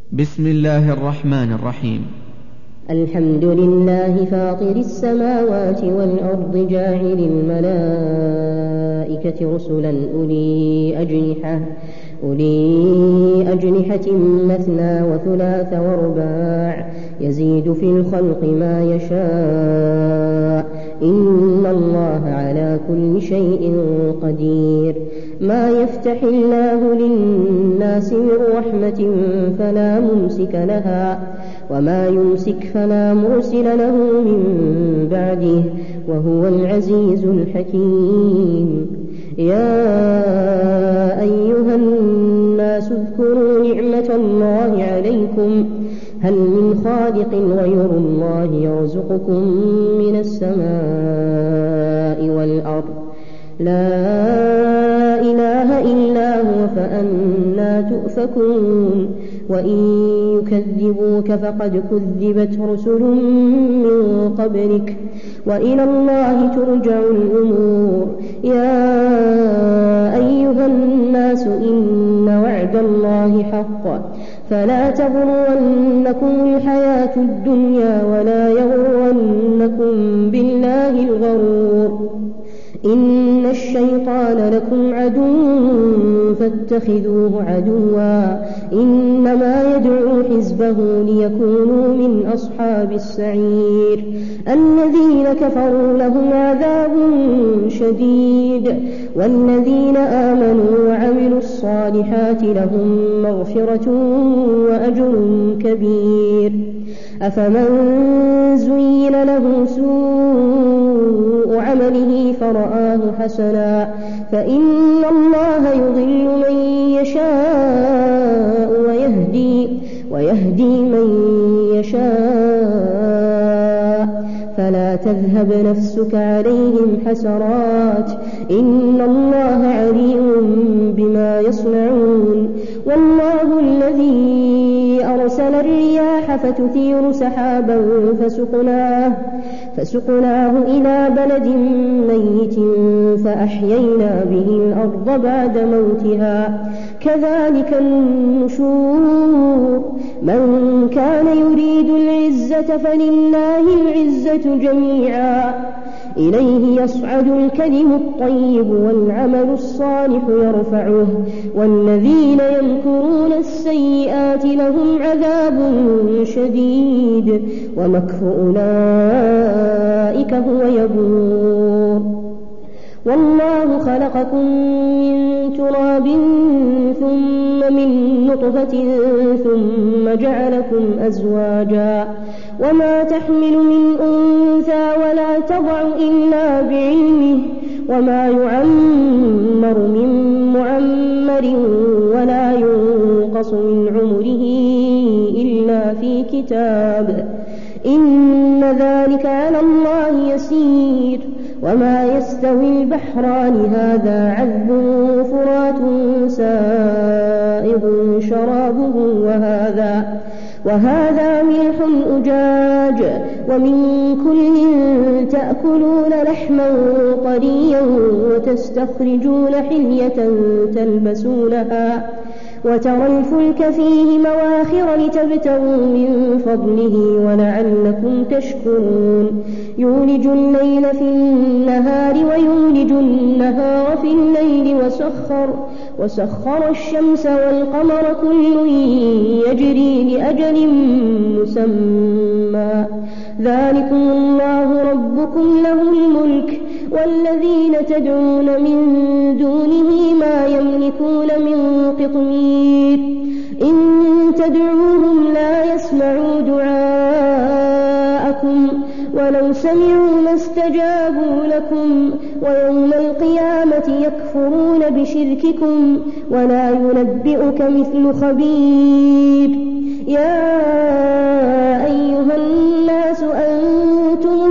بسم الله الرحمن الرحيم. الحمد لله فاطر السماوات والأرض جاعل الملائكة رسلا أولي أجنحة مثنى وثلاث ورباع يزيد في الخلق ما يشاء إن الله على كل شيء قدير. ما يفتح الله للناس من رحمة فلا ممسك لها وما يمسك فلا مرسل له من بعده وهو العزيز الحكيم. يا أيها الناس اذكروا نعمة الله عليكم هل من خالق غير الله يرزقكم من السماء والأرض لا إله إلا هو فأنى تؤفكون. وإن يكذبوك فقد كذبت رسل من قبلك وإلى الله ترجع الأمور. يا أيها الناس إن وعد الله حق فلا تغرنكم الحياة الدنيا ولا يغرنكم بالله الغرور. إن الشيطان لكم عدو فاتخذوه عدوا إنما يدعو حزبه ليكونوا من أصحاب السعير. الذين كفروا لهم عذاب شديد والذين آمنوا وعملوا الصالحات لهم مغفرة وأجر كبير. أفمن زين له سوء عمله فرآه حسنا فإن الله يضل من يشاء ويهدي من يشاء فلا تذهب نفسك عليهم حسرات إن الله عليم بما يصنعون. والله الذي أرسل الرياح فتثير سحابا فسقناه إلى بلد ميت فأحيينا به الأرض بعد موتها كذلك النشور. من كان يريد العزة فلله العزة جميعا إليه يصعد الكلم الطيب والعمل الصالح يرفعه والذين يمكرون السيئات لهم عذاب شديد ومكر أولئك هو يبور. والله خلقكم من تراب ثم من نطفة ثم جعلكم أزواجا وما تحمل من أنثى ولا تضع إلا بعلمه وما يعمر من معمر ولا ينقص من عمره إلا في كتاب إن ذلك على الله يسير. وما يستوي البحران هذا عذب فرات سائغ شرابه وهذا ملح أجاج ومن كل تأكلون لحما طريا وتستخرجون حلية تلبسونها وترى الفلك فيه مواخر لتبتغوا من فضله ولعلكم تشكرون. يولج الليل في النهار ويولج النهار في الليل وسخر الشمس والقمر كل يجري لأجل مسمى ذلكم الله ربكم له الملك والذين تدعون من دونه ما يملكون من قطمير. إن تدعوهم لا يسمعوا دعاءكم ولو سمعوا ما استجابوا لكم ويوم القيامة يكفرون بشرككم ولا ينبئك مثل خبير. يا أيها الناس أنتم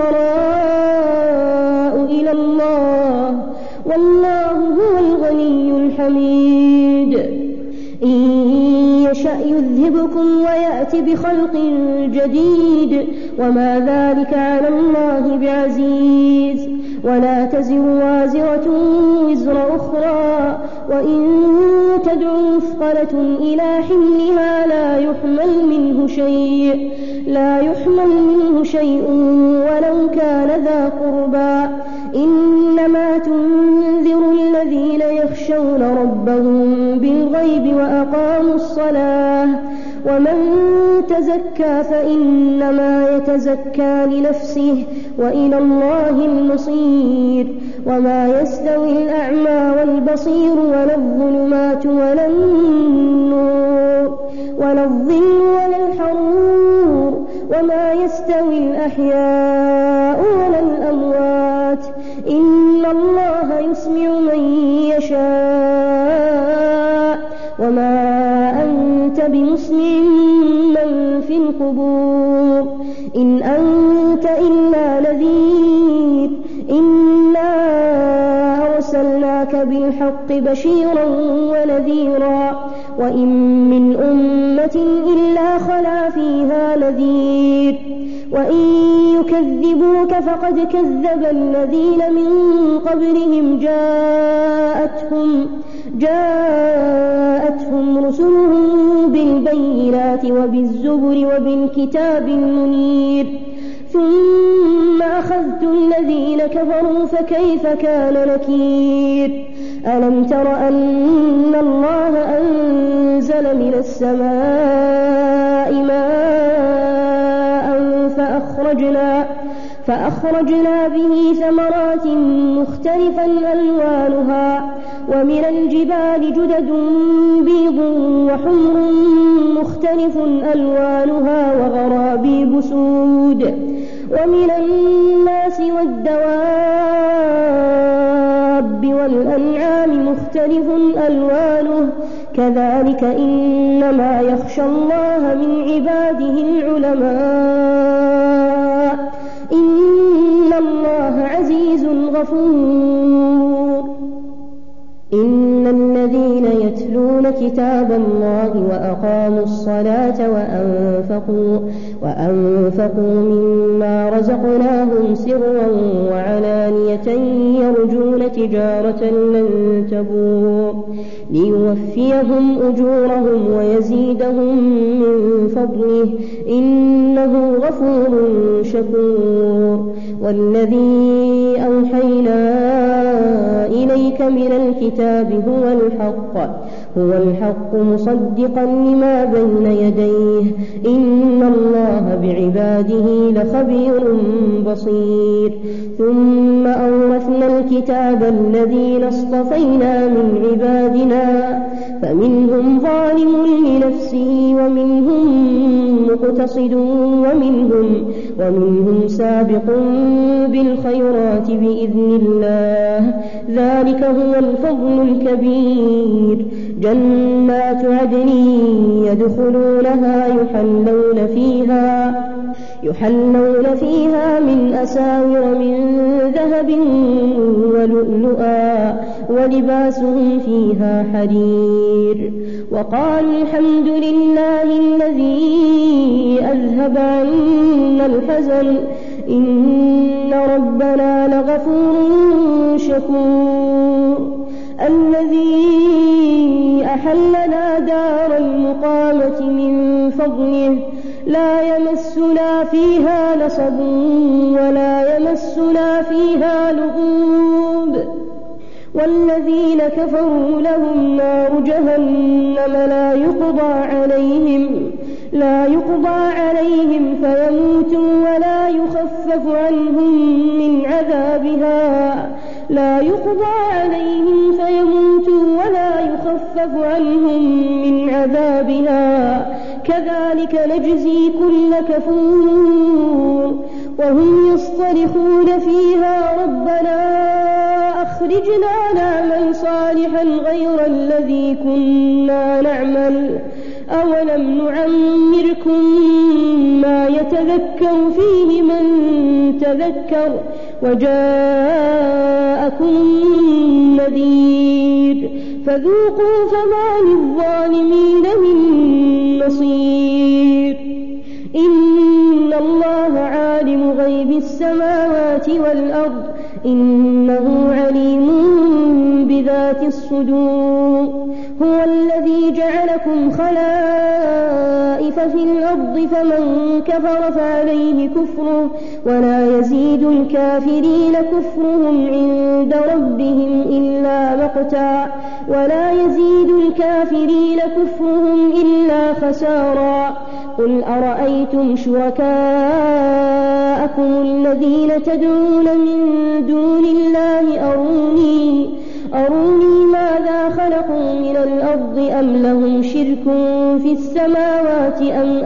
الفقراء إلى الله والله هو الغني الحميد. إن يشأ يذهبكم ويأتي بخلق جديد وما ذلك على الله بعزيز. ولا تزر وازرة وزر أخرى وإن تدع مثقلة إلى حملها لا لا يحمل منه شيء ولو كان ذا قربى. إنما تنذر الذين يخشون ربهم بالغيب وأقاموا الصلاة. ومن تزكى فإنما يتزكى لنفسه وإلى الله المصير. وما يستوي الأعمى والبصير ولا الظلمات ولا النور ولا الظل ولا الحرور. وما يستوي الأحياء ولا الأموات. إن الله يسمع من يشاء وما أنت بمسمع من في القبور. إن أنت إلا نذير. إنا أرسلناك بالحق بشيرا ونذيرا. وإن من أمة إلا خلا فيها نذير. وإن يكذبوك فقد كذب الذين من قبلهم جاءتهم رسلهم بالبينات وبالزبر وبالكتاب المنير. ثم أخذت الذين كفروا فكيف كان نكير. ألم تر أن الله أنزل من السماء ماء فأخرجنا به ثمرات مختلفا ألوانها ومن الجبال جدد بيض وحمر مختلف ألوانها وغرابيب سود. ومن الناس والدواب والأنعام مختلف ألوانه كذلك إنما يخشى الله من عباده العلماء. إن الله عزيز غفور. إن الذين يتلون كتاب الله وأقاموا الصلاة وأنفقوا مما رزقناهم سرا وعلانية يرجون تجارة لن تبور ليوفيهم أجورهم ويزيدهم من فضله إنه غفور شكور. والذي أوحينا إليك من الكتاب هو الحق مصدقا لما بين يديه. إن الله بعباده لخبير بصير. ثم أورثنا الكتاب الذين اصطفينا من عبادنا فمنهم ظالم لنفسه ومنهم مقتصد ومنهم سابق بالخيرات بإذن الله. ذلك هو الفضل الكبير. جنات عدن يدخلونها يحلون فيها من أساور من ذهب ولؤلؤا ولباسهم فيها حرير. وقالوا الحمد لله الذي أذهب عنا الحزن إن ربنا لغفور شكور. الذي أحلنا دار المقامة من فضله لا يمسنا فيها نصب ولا يمسنا فيها لغوب. والذين كفروا لهم نار جهنم لا يقضى عليهم فيموتوا ولا يخفف عنهم من عذابها كذلك نجزي كل كفور. وهم يصطرخون فيها ربنا أخرجنا نعمل صالحا غير الذي كنا نعمل أولم نعمركم ما يتذكر فيه من تذكر وجاءكم النذير فذوقوا فما للظالمين من نصير. إن الله عالم غيب السماوات والأرض إنه عليم بذات الصدور. هو الذي جعلكم خلائف يعث في الأرض فمن كفر فعليه كفره ولا يزيد الكافرين كفرهم عند ربهم إلا مقتا خسارا. قل أرأيتم شركاءكم الذين تدعون من دون الله أروني ماذا خلقوا من الأرض أم لهم شرك في السماوات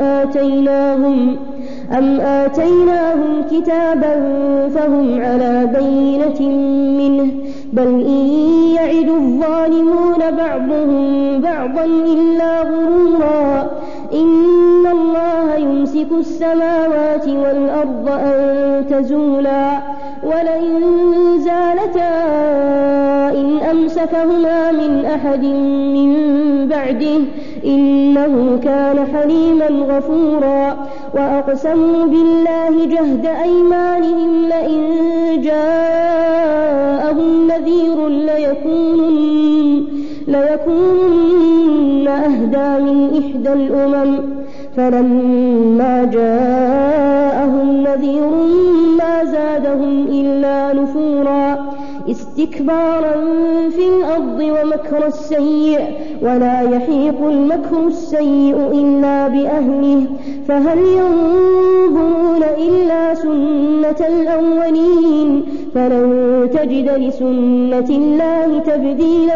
أم آتيناهم كتابا فهم على بينة منه بل إن يعد الظالمون بعضهم بعضا إلا غرورا. إن الله يمسك السماوات والأرض أن تزولا ولئن زالتا إن أمسكهما من أحد من بعده إنه كان حليما غفورا. وأقسموا بالله جهد أيمانهم لئن جاءهم نذير ليكونن أهدى من إحدى الأمم فلما جاءهم نذير ما زادهم إلا نفورا استكبارا في الأرض ومكر السيء ولا يحيق المكر السيء إلا بأهله فهل ينظرون إلا سنة الأولين فلن تجد لسنة الله تبديلا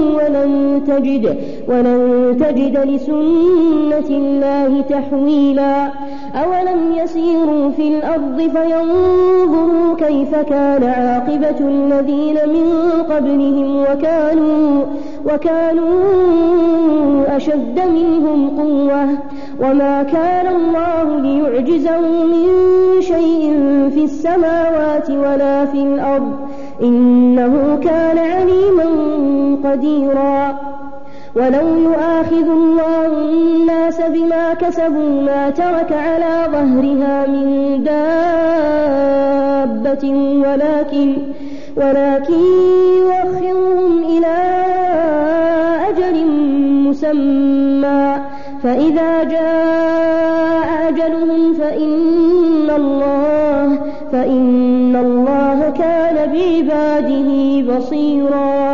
ولن تجد لسنة الله تحويلا. أولم يسيروا في الأرض فينظروا كيف كان عاقبة الذين من قبلهم وكانوا أشد منهم قوة وما كان الله ليعجزه من شيء في السماوات ولا في الأرض إنه كان عليما قديرا. ولو يؤاخذ الله الناس بما كسبوا ما ترك على ظهرها من دابة ولكن يؤخرهم إلى أجل مسمى فإذا جاء أجلهم فإن الله كان بعباده بصيرا.